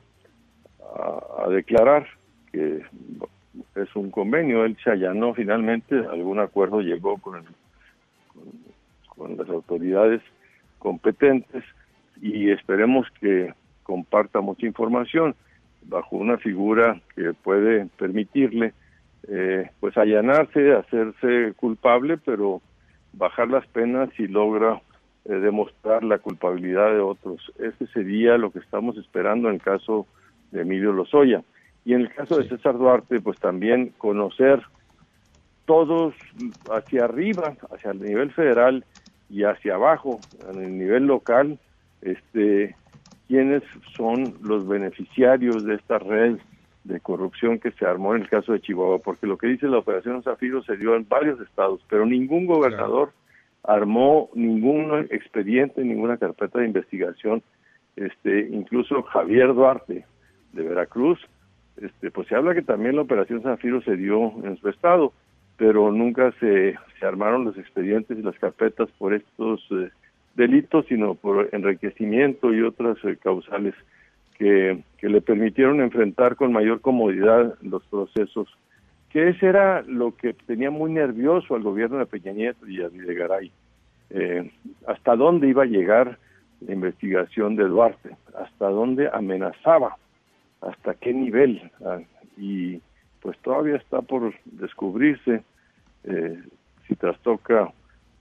a, a declarar que es un convenio. Él se allanó finalmente, algún acuerdo llegó con, el, con, con las autoridades competentes y esperemos que comparta mucha información bajo una figura que puede permitirle eh, pues allanarse, hacerse culpable, pero bajar las penas si logra eh, demostrar la culpabilidad de otros. Ese sería lo que estamos esperando en el caso de Emilio Lozoya. Y en el caso sí. de César Duarte, pues también conocer todos hacia arriba, hacia el nivel federal y hacia abajo, en el nivel local, este, quiénes son los beneficiarios de esta red de corrupción que se armó en el caso de Chihuahua, porque lo que dice la Operación Zafiro se dio en varios estados, pero ningún gobernador claro. armó ningún expediente, ninguna carpeta de investigación, este, incluso Javier Duarte de Veracruz, este, pues se habla que también la Operación Zafiro se dio en su estado, pero nunca se, se armaron los expedientes y las carpetas por estos eh, delitos, sino por enriquecimiento y otras eh, causales que, que le permitieron enfrentar con mayor comodidad los procesos, que ese era lo que tenía muy nervioso al gobierno de Peña Nieto y a Videgaray. Eh, hasta dónde iba a llegar la investigación de Duarte, hasta dónde amenazaba, hasta qué nivel, ah, y pues todavía está por descubrirse eh, si trastoca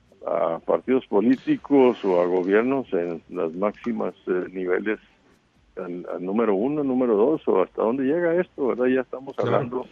a partidos políticos o a gobiernos en las máximas eh, niveles, al, al número uno, número dos, o hasta dónde llega esto, ¿verdad? Ya estamos claro. hablando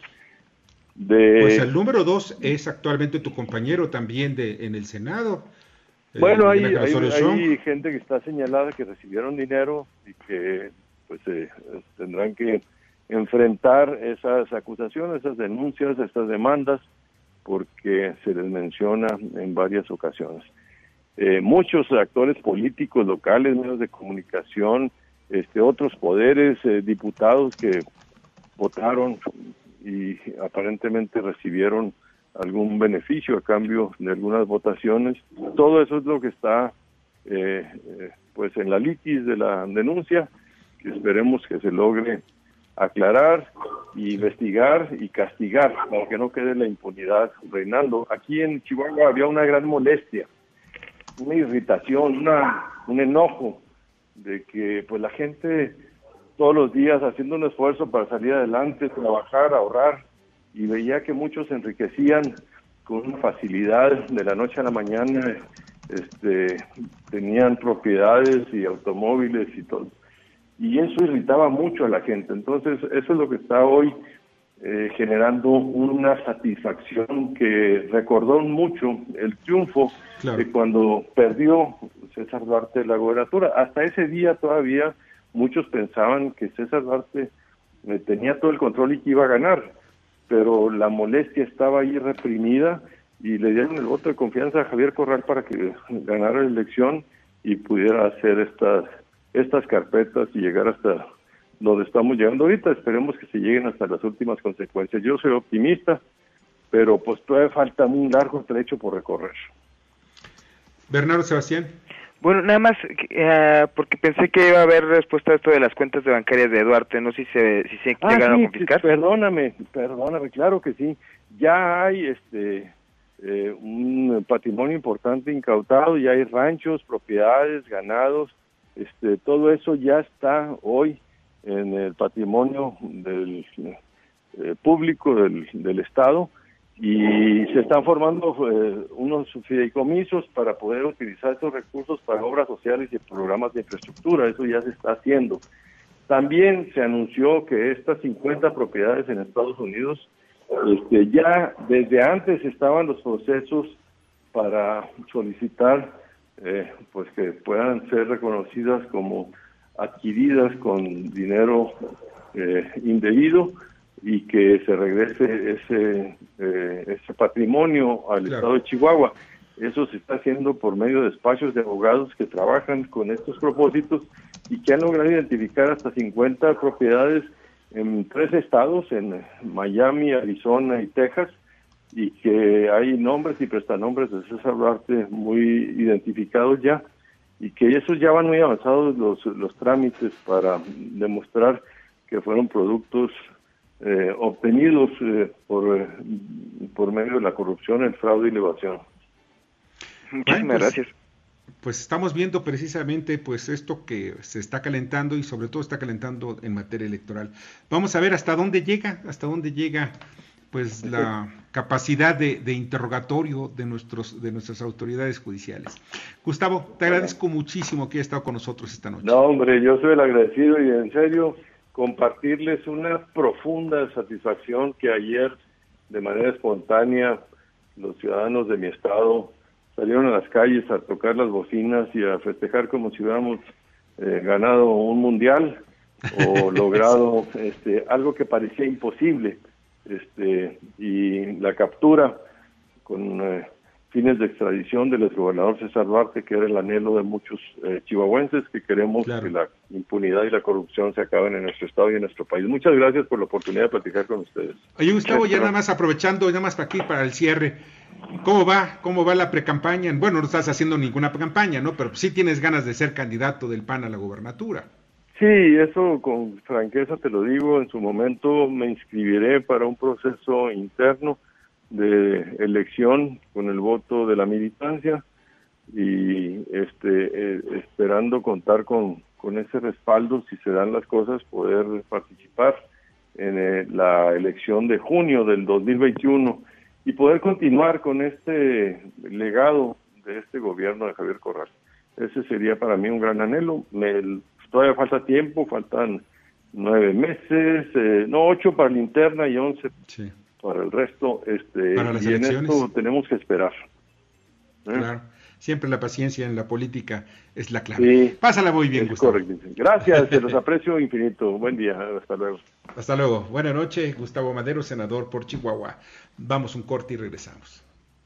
de... Pues el número dos es actualmente tu compañero también de en el Senado. Bueno, eh, hay, hay, hay gente que está señalada que recibieron dinero y que pues eh, tendrán que enfrentar esas acusaciones, esas denuncias, estas demandas, porque se les menciona en varias ocasiones. Eh, muchos actores políticos locales, medios de comunicación, este, otros poderes, eh, diputados que votaron y aparentemente recibieron algún beneficio a cambio de algunas votaciones. Todo eso es lo que está eh, eh, pues en la litis de la denuncia, que esperemos que se logre aclarar, investigar y castigar para que no quede la impunidad reinando. Aquí en Chihuahua había una gran molestia, una irritación, una, un enojo de que pues la gente todos los días haciendo un esfuerzo para salir adelante, trabajar, ahorrar, y veía que muchos se enriquecían con una facilidad de la noche a la mañana, este, tenían propiedades y automóviles y todo, y eso irritaba mucho a la gente. Entonces eso es lo que está hoy eh, generando una satisfacción que recordó mucho el triunfo claro. de cuando perdió César Duarte la gobernatura. Hasta ese día todavía muchos pensaban que César Duarte eh, tenía todo el control y que iba a ganar, pero la molestia estaba ahí reprimida y le dieron el voto de confianza a Javier Corral para que ganara la elección y pudiera hacer estas estas carpetas y llegar hasta donde estamos llegando ahorita. Esperemos que se lleguen hasta las últimas consecuencias. Yo soy optimista, pero pues todavía falta un largo trecho por recorrer. Bernardo Sebastián. Bueno, nada más, uh, porque pensé que iba a haber respuesta a esto de las cuentas de bancarias de Duarte, no sé si se, si se ah, llegaron sí, a confiscar. Perdóname, perdóname, claro que sí. Ya hay este eh, un patrimonio importante incautado, ya hay ranchos, propiedades, ganados, este todo eso ya está hoy en el patrimonio del eh, público del, del Estado, y se están formando eh, unos fideicomisos para poder utilizar estos recursos para obras sociales y programas de infraestructura. Eso ya se está haciendo. También se anunció que estas cincuenta propiedades en Estados Unidos, este, ya desde antes estaban los procesos para solicitar eh, pues que puedan ser reconocidas como adquiridas con dinero eh, indebido, y que se regrese ese eh, ese patrimonio al claro. Estado de Chihuahua. Eso se está haciendo por medio de despachos de abogados que trabajan con estos propósitos y que han logrado identificar hasta cincuenta propiedades en tres estados, en Miami, Arizona y Texas, y que hay nombres y prestanombres de César Duarte muy identificados ya, y que esos ya van muy avanzados los, los trámites para demostrar que fueron productos Eh, obtenidos eh, por eh, por medio de la corrupción, el fraude y la evasión. Muchísimas pues, gracias. Pues estamos viendo precisamente pues esto que se está calentando, y sobre todo está calentando en materia electoral. Vamos a ver hasta dónde llega, hasta dónde llega pues la capacidad de, de interrogatorio de nuestros de nuestras autoridades judiciales. Gustavo, te agradezco muchísimo que hayas estado con nosotros esta noche. No, hombre, yo soy el agradecido, y en serio compartirles una profunda satisfacción que ayer, de manera espontánea, los ciudadanos de mi estado salieron a las calles a tocar las bocinas y a festejar como si hubiéramos eh, ganado un mundial o logrado este algo que parecía imposible, este y la captura con eh, fines de extradición del exgobernador César Duarte, que era el anhelo de muchos eh, chihuahuenses que queremos claro. que la impunidad y la corrupción se acaben en nuestro estado y en nuestro país. Muchas gracias por la oportunidad de platicar con ustedes. Oye, Gustavo, ya nada más aprovechando, nada más para aquí, para el cierre, ¿cómo va? ¿Cómo va la precampaña? Bueno, no estás haciendo ninguna precampaña, ¿no? Pero sí tienes ganas de ser candidato del P A N a la gobernatura. Sí, eso con franqueza te lo digo, en su momento me inscribiré para un proceso interno de elección con el voto de la militancia, y este eh, esperando contar con, con ese respaldo, si se dan las cosas, poder participar en eh, la elección de junio del dos mil veintiuno y poder continuar con este legado de este gobierno de Javier Corral. Ese sería para mí un gran anhelo. Me, todavía falta tiempo, faltan nueve meses, eh, no, ocho para la interna y once sí. para el resto, este para las y elecciones. En esto tenemos que esperar. ¿Eh? Claro. Siempre la paciencia en la política es la clave. Sí, pásala muy bien, Gustavo. Correcto. Gracias, te los aprecio infinito. Buen día, hasta luego. Hasta luego. Buenas noches, Gustavo Madero, senador por Chihuahua. Vamos un corte y regresamos.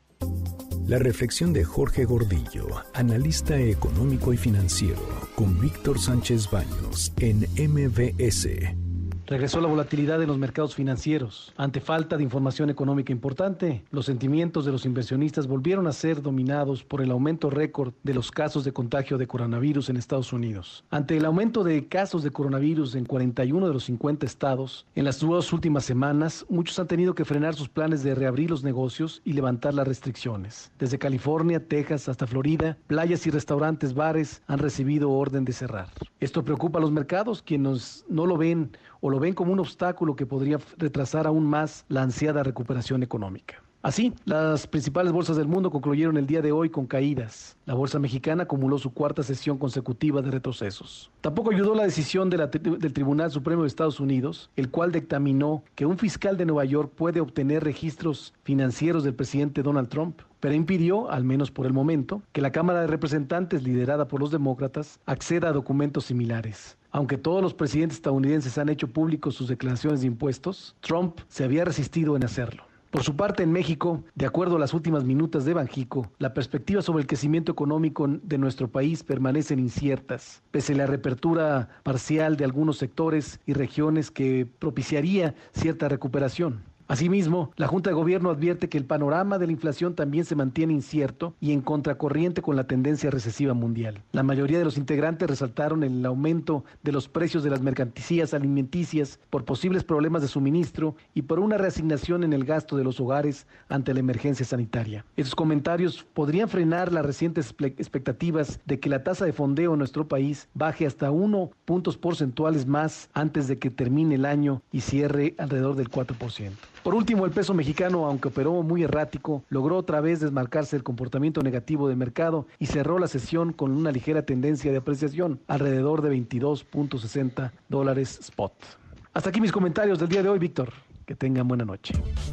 La reflexión de Jorge Gordillo, analista económico y financiero, con Víctor Sánchez Baños en M V S. Regresó la volatilidad en los mercados financieros. Ante falta de información económica importante, los sentimientos de los inversionistas volvieron a ser dominados por el aumento récord de los casos de contagio de coronavirus en Estados Unidos. Ante el aumento de casos de coronavirus en cuarenta y uno de los cincuenta estados, en las dos últimas semanas, muchos han tenido que frenar sus planes de reabrir los negocios y levantar las restricciones. Desde California, Texas hasta Florida, playas y restaurantes, bares han recibido orden de cerrar. Esto preocupa a los mercados, quienes no lo ven o lo ven como un obstáculo que podría retrasar aún más la ansiada recuperación económica. Así, las principales bolsas del mundo concluyeron el día de hoy con caídas. La bolsa mexicana acumuló su cuarta sesión consecutiva de retrocesos. Tampoco ayudó la decisión de la, del Tribunal Supremo de Estados Unidos, el cual dictaminó que un fiscal de Nueva York puede obtener registros financieros del presidente Donald Trump, pero impidió, al menos por el momento, que la Cámara de Representantes, liderada por los demócratas, acceda a documentos similares. Aunque todos los presidentes estadounidenses han hecho públicos sus declaraciones de impuestos, Trump se había resistido en hacerlo. Por su parte, en México, de acuerdo a las últimas minutas de Banjico, la perspectiva sobre el crecimiento económico de nuestro país permanecen inciertas, pese a la reapertura parcial de algunos sectores y regiones que propiciaría cierta recuperación. Asimismo, la Junta de Gobierno advierte que el panorama de la inflación también se mantiene incierto y en contracorriente con la tendencia recesiva mundial. La mayoría de los integrantes resaltaron el aumento de los precios de las mercancías alimenticias por posibles problemas de suministro y por una reasignación en el gasto de los hogares ante la emergencia sanitaria. Estos comentarios podrían frenar las recientes expectativas de que la tasa de fondeo en nuestro país baje hasta uno puntos porcentuales más antes de que termine el año y cierre alrededor del cuatro por ciento. Por último, el peso mexicano, aunque operó muy errático, logró otra vez desmarcarse del comportamiento negativo del mercado y cerró la sesión con una ligera tendencia de apreciación, alrededor de veintidós punto sesenta dólares spot. Hasta aquí mis comentarios del día de hoy, Víctor. Que tengan buena noche.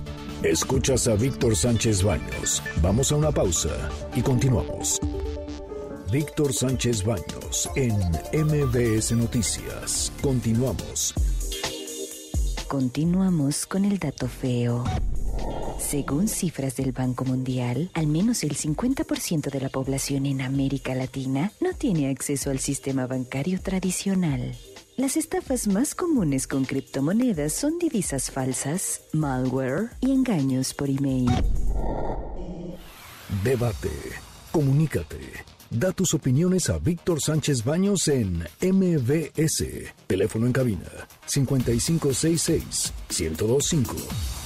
Escuchas a Víctor Sánchez Baños. Vamos a una pausa y continuamos. Víctor Sánchez Baños en M V S Noticias. Continuamos. Continuamos con el dato feo. Según cifras del Banco Mundial, al menos el cincuenta por ciento de la población en América Latina no tiene acceso al sistema bancario tradicional. Las estafas más comunes con criptomonedas son divisas falsas, malware y engaños por email. Debate. Comunícate. Da tus opiniones a Víctor Sánchez Baños en M V S. Teléfono en cabina cincuenta y cinco sesenta y seis, ciento veinticinco.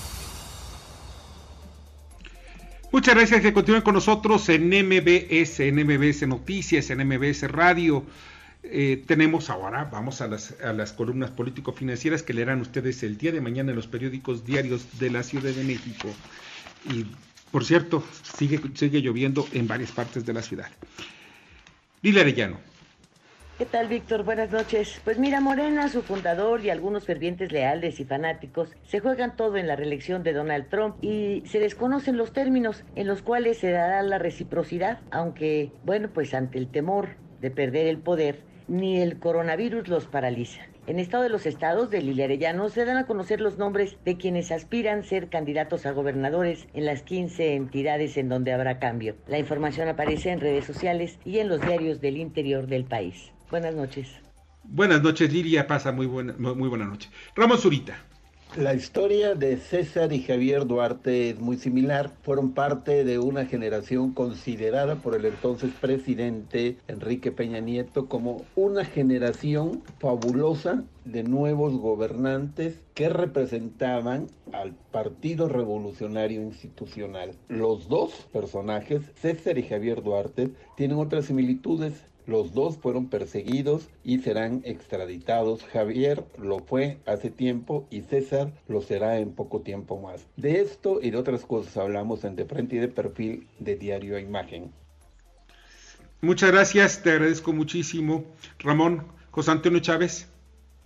Muchas gracias que continúen con nosotros en M V S, en M V S Noticias, en M V S Radio. Eh, tenemos ahora, vamos a las, a las columnas político-financieras que leerán ustedes el día de mañana en los periódicos diarios de la Ciudad de México. Y por cierto, sigue, sigue lloviendo en varias partes de la ciudad. Lili Arellano. ¿Qué tal, Víctor? Buenas noches. Pues mira, Morena, su fundador y algunos fervientes leales y fanáticos se juegan todo en la reelección de Donald Trump y se desconocen los términos en los cuales se dará la reciprocidad, aunque, bueno, pues ante el temor de perder el poder, ni el coronavirus los paraliza. En Estado de los Estados de Lili Arellano se dan a conocer los nombres de quienes aspiran ser candidatos a gobernadores en las quince entidades en donde habrá cambio. La información aparece en redes sociales y en los diarios del interior del país. Buenas noches. Buenas noches, Lilia. Pasa muy buena, muy buena noche. Ramón Zurita. La historia de César y Javier Duarte es muy similar. Fueron parte de una generación considerada por el entonces presidente Enrique Peña Nieto como una generación fabulosa de nuevos gobernantes que representaban al Partido Revolucionario Institucional. Los dos personajes, César y Javier Duarte, tienen otras similitudes. Los dos fueron perseguidos y serán extraditados. Javier lo fue hace tiempo y César lo será en poco tiempo más. De esto y de otras cosas hablamos en De Frente y de Perfil de Diario a Imagen. Muchas gracias, te agradezco muchísimo. Ramón, José Antonio Chávez.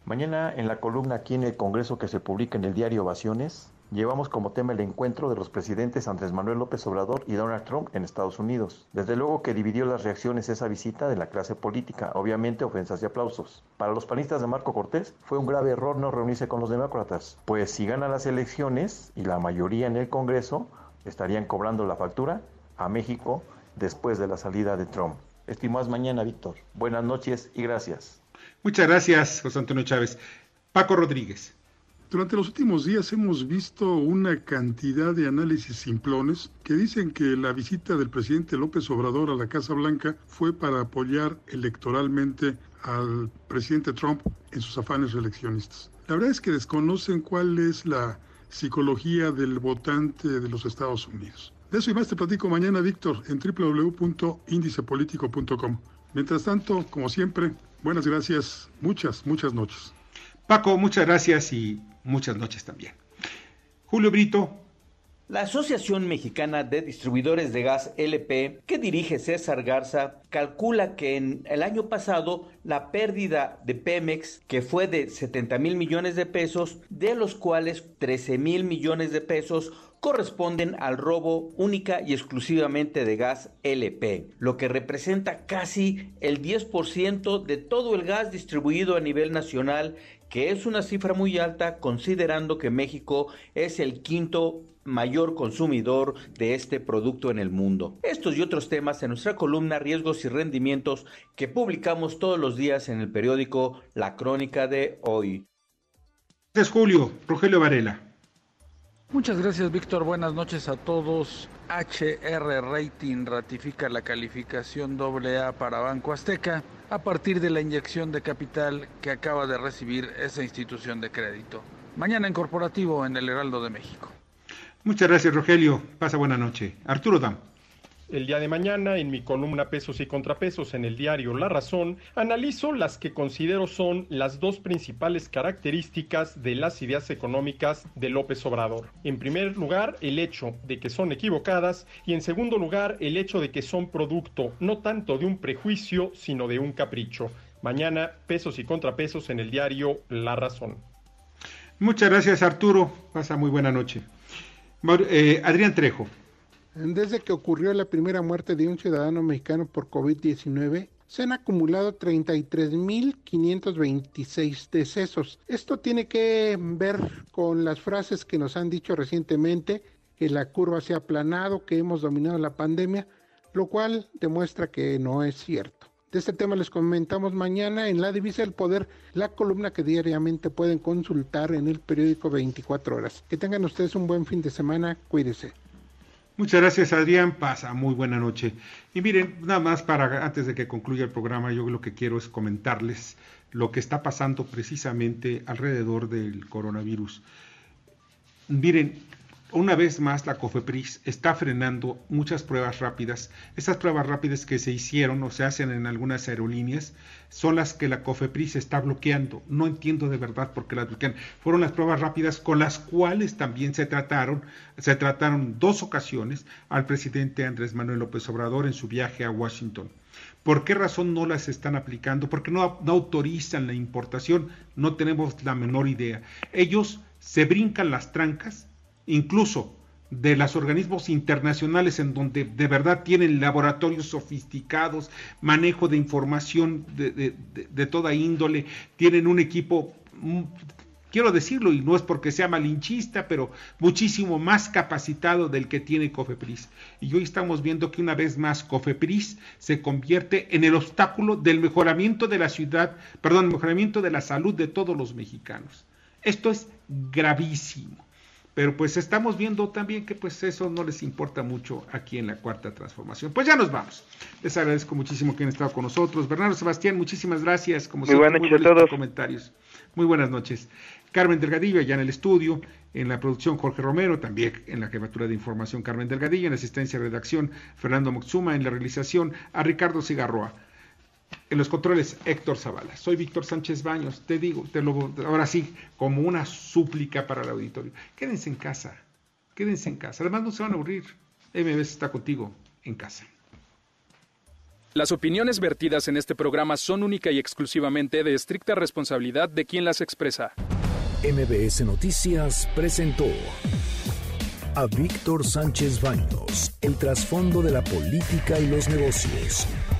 Mañana en la columna aquí en el Congreso que se publica en el diario Ovaciones, llevamos como tema el encuentro de los presidentes Andrés Manuel López Obrador y Donald Trump en Estados Unidos. Desde luego que dividió las reacciones esa visita de la clase política, obviamente ofensas y aplausos. Para los panistas de Marco Cortés fue un grave error no reunirse con los demócratas, pues si ganan las elecciones y la mayoría en el Congreso, estarían cobrando la factura a México después de la salida de Trump. Estimados, mañana, Víctor. Buenas noches y gracias. Muchas gracias, José Antonio Chávez. Paco Rodríguez. Durante los últimos días hemos visto una cantidad de análisis simplones que dicen que la visita del presidente López Obrador a la Casa Blanca fue para apoyar electoralmente al presidente Trump en sus afanes reeleccionistas. La verdad es que desconocen cuál es la psicología del votante de los Estados Unidos. De eso y más te platico mañana, Víctor, en doble u doble u doble u punto índice político punto com. Mientras tanto, como siempre, buenas gracias, muchas, muchas noches. Paco, muchas gracias y muchas noches también. Julio Brito. La Asociación Mexicana de Distribuidores de Gas L P, que dirige César Garza, calcula que en el año pasado la pérdida de Pemex, que fue de setenta mil millones de pesos, de los cuales trece mil millones de pesos corresponden al robo única y exclusivamente de gas L P, lo que representa casi el diez por ciento de todo el gas distribuido a nivel nacional, que es una cifra muy alta considerando que México es el quinto mayor consumidor de este producto en el mundo. Estos y otros temas en nuestra columna Riesgos y Rendimientos que publicamos todos los días en el periódico La Crónica de Hoy. Gracias, Julio. Rogelio Varela. Muchas gracias, Víctor. Buenas noches a todos. H R Rating ratifica la calificación doble A para Banco Azteca a partir de la inyección de capital que acaba de recibir esa institución de crédito. Mañana en Corporativo en el Heraldo de México. Muchas gracias, Rogelio. Pasa buena noche. Arturo Dam. El día de mañana, en mi columna Pesos y Contrapesos en el diario La Razón, analizo las que considero son las dos principales características de las ideas económicas de López Obrador. En primer lugar, el hecho de que son equivocadas y en segundo lugar, el hecho de que son producto no tanto de un prejuicio, sino de un capricho. Mañana, Pesos y Contrapesos en el diario La Razón. Muchas gracias, Arturo. Pasa muy buena noche. Eh, Adrián Trejo. Desde que ocurrió la primera muerte de un ciudadano mexicano por COVID diecinueve, se han acumulado treinta y tres mil quinientos veintiséis decesos. Esto tiene que ver con las frases que nos han dicho recientemente, que la curva se ha aplanado, que hemos dominado la pandemia, lo cual demuestra que no es cierto. De este tema les comentamos mañana en La Divisa del Poder, la columna que diariamente pueden consultar en el periódico veinticuatro horas. Que tengan ustedes un buen fin de semana, cuídense. Muchas gracias, Adrián. Pasa muy buena noche. Y miren, nada más para antes de que concluya el programa, yo lo que quiero es comentarles lo que está pasando precisamente alrededor del coronavirus. Miren, una vez más la COFEPRIS está frenando muchas pruebas rápidas. Esas pruebas rápidas que se hicieron o se hacen en algunas aerolíneas son las que la COFEPRIS está bloqueando. No entiendo de verdad por qué las bloquean. Fueron las pruebas rápidas con las cuales también se trataron, se trataron dos ocasiones al presidente Andrés Manuel López Obrador en su viaje a Washington. ¿Por qué razón no las están aplicando? Porque no, no autorizan la importación. No tenemos la menor idea. Ellos se brincan las trancas, incluso de los organismos internacionales en donde de verdad tienen laboratorios sofisticados, manejo de información de, de, de, de toda índole, tienen un equipo, quiero decirlo, y no es porque sea malinchista, pero muchísimo más capacitado del que tiene COFEPRIS. Y hoy estamos viendo que una vez más COFEPRIS se convierte en el obstáculo del mejoramiento de la ciudad, perdón, mejoramiento de la salud de todos los mexicanos. Esto es gravísimo. Pero pues estamos viendo también que pues eso no les importa mucho aquí en la Cuarta Transformación. Pues ya nos vamos. Les agradezco muchísimo que han estado con nosotros. Bernardo Sebastián, muchísimas gracias. Como muy buenas noches a todos. Comentarios. Muy buenas noches. Carmen Delgadillo, allá en el estudio, en la producción Jorge Romero, también en la jefatura de información Carmen Delgadillo, en asistencia de redacción Fernando Moxuma, en la realización a Ricardo Cigarroa. En los controles, Héctor Zavala. Soy Víctor Sánchez Baños. Te digo, te lo, ahora sí, como una súplica para el auditorio. Quédense en casa. Quédense en casa. Además, no se van a aburrir. M B S está contigo en casa. Las opiniones vertidas en este programa son única y exclusivamente de estricta responsabilidad de quien las expresa. M B S Noticias presentó a Víctor Sánchez Baños, el trasfondo de la política y los negocios,